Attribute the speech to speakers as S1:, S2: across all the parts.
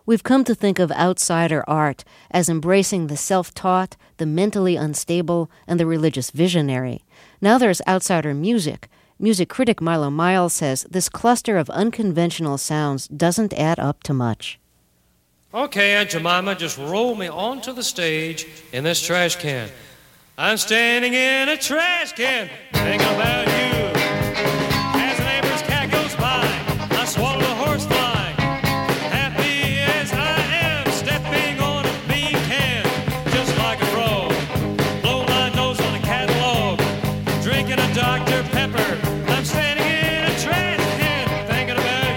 S1: We've come to think of outsider art as embracing the self-taught, the mentally unstable, and the religious visionary. Now there's outsider music. Music critic Milo Miles says this cluster of unconventional sounds doesn't add up to much.
S2: Okay, Aunt Jemima, just roll me onto the stage in this trash can. I'm standing in a trash can, thinking about you. As a neighbor's cat goes by, I swallow a horsefly. Happy as I am, stepping on a bean can, just like a frog. Blow my nose on a catalog, drinking a Dr. Pepper. I'm standing in a trash can, thinking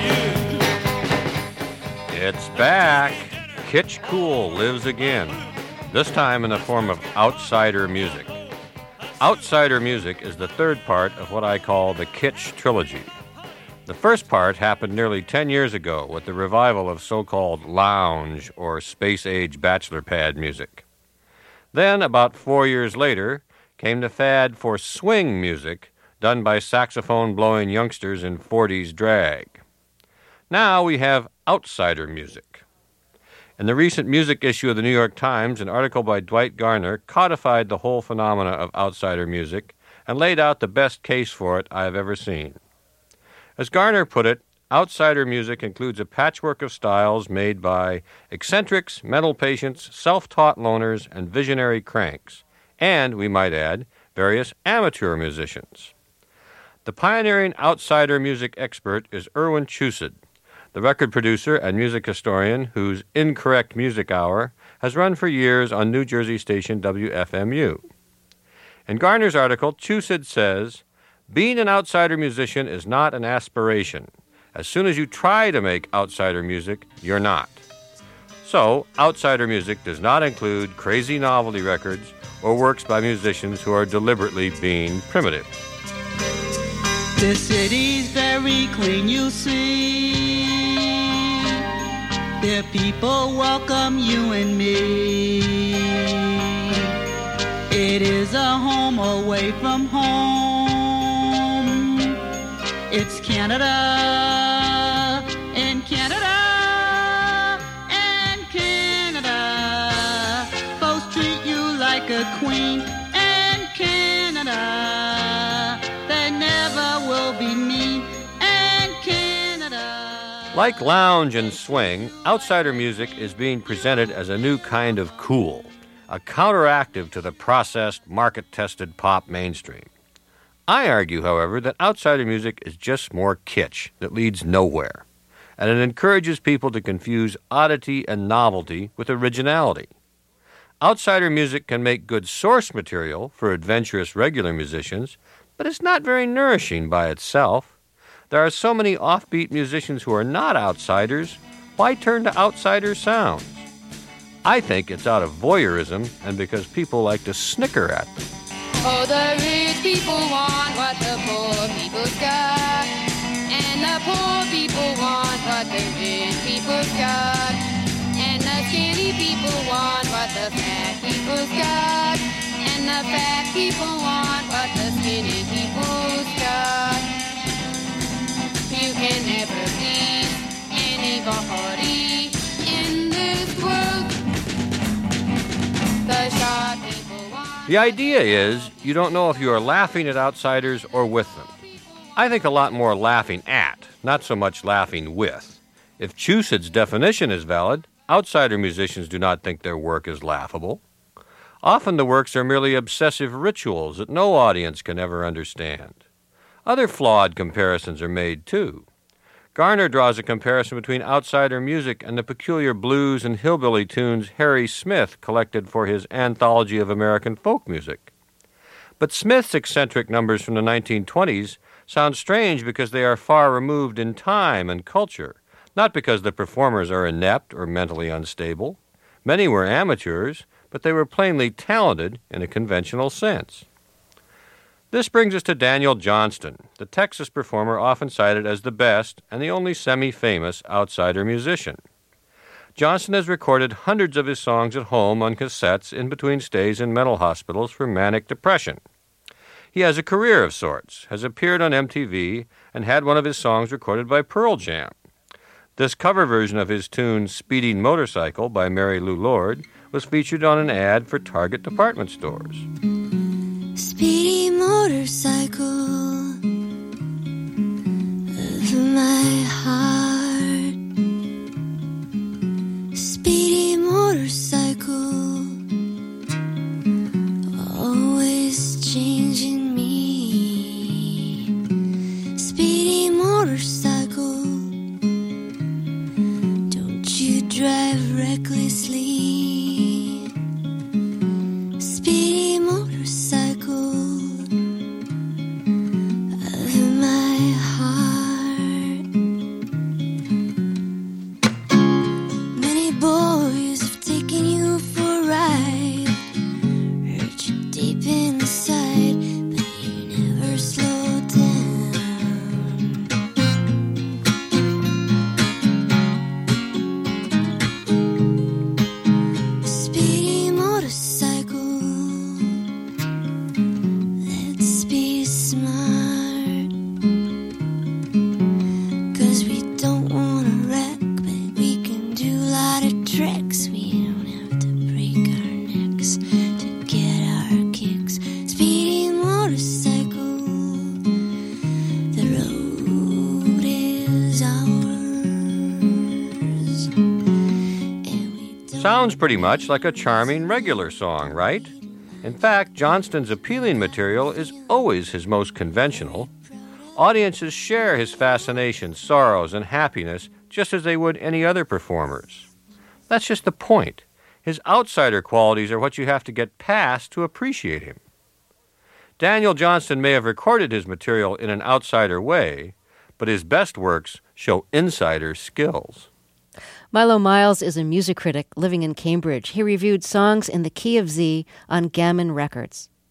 S2: about you.
S3: It's back. Kitsch Cool lives again, this time in the form of outsider music. Outsider music is the third part of what I call the Kitsch trilogy. The first part happened nearly 10 years ago with the revival of so-called lounge or space-age bachelor pad music. Then, about 4 years later, came the fad for swing music done by saxophone-blowing youngsters in 40s drag. Now we have outsider music. In the recent music issue of the New York Times, an article by Dwight Garner codified the whole phenomena of outsider music and laid out the best case for it I have ever seen. As Garner put it, outsider music includes a patchwork of styles made by eccentrics, mental patients, self-taught loners, and visionary cranks, and, we might add, various amateur musicians. The pioneering outsider music expert is Irwin Chusid, the record producer and music historian whose Incorrect Music Hour has run for years on New Jersey station WFMU. In Garner's article, Chusid says, "Being an outsider musician is not an aspiration. As soon as you try to make outsider music, you're not." So, outsider music does not include crazy novelty records or works by musicians who are deliberately being primitive.
S4: The city's very clean, you see. The people welcome you and me. It is a home away from home. It's Canada, and Canada, and Canada. Folks treat you like a queen, and Canada, they never will be mean, and Canada.
S3: Like lounge and swing, outsider music is being presented as a new kind of cool, a counteractive to the processed, market-tested pop mainstream. I argue, however, that outsider music is just more kitsch that leads nowhere, and it encourages people to confuse oddity and novelty with originality. Outsider music can make good source material for adventurous regular musicians, but it's not very nourishing by itself. There are so many offbeat musicians who are not outsiders. Why turn to outsider sounds? I think it's out of voyeurism and because people like to snicker at them.
S5: Oh, the rich people want what the poor people's got, and the poor people want what the rich people's got, and the skinny people want what the fat people's got, and the fat people want what the skinny people's got. You can never please anybody in this world. The short people want...
S3: The idea is you don't know if you are laughing at outsiders or with them. I think a lot more laughing at, not so much laughing with. If Chusid's definition is valid, outsider musicians do not think their work is laughable. Often the works are merely obsessive rituals that no audience can ever understand. Other flawed comparisons are made, too. Garner draws a comparison between outsider music and the peculiar blues and hillbilly tunes Harry Smith collected for his Anthology of American Folk Music. But Smith's eccentric numbers from the 1920s sound strange because they are far removed in time and culture, not because the performers are inept or mentally unstable. Many were amateurs, but they were plainly talented in a conventional sense. This brings us to Daniel Johnston, the Texas performer often cited as the best and the only semi-famous outsider musician. Johnston has recorded hundreds of his songs at home on cassettes in between stays in mental hospitals for manic depression. He has a career of sorts, has appeared on MTV, and had one of his songs recorded by Pearl Jam. This cover version of his tune Speeding Motorcycle by Mary Lou Lord was featured on an ad for Target department stores.
S6: Speedy motorcycle of my heart, speedy motorcycle, always changing me. Speedy motorcycle, don't you drive recklessly. Speedy motorcycle of my heart. Many boys have taken you for a ride, hurt you deep inside, but you never slow down. Speedy motorcycle, let's be smart, 'cause we don't wanna wreck, but we can do a lot of tricks. We don't have to break our necks to get our kicks. Speedy motorcycle, the road is ours, and we don't.
S3: Sounds pretty much like a charming regular song, right? In fact, Johnston's appealing material is always his most conventional. Audiences share his fascination, sorrows, and happiness just as they would any other performers. That's just the point. His outsider qualities are what you have to get past to appreciate him. Daniel Johnston may have recorded his material in an outsider way, but his best works show insider skills.
S1: Milo Miles is a music critic living in Cambridge. He reviewed songs in the key of Z on Gammon Records.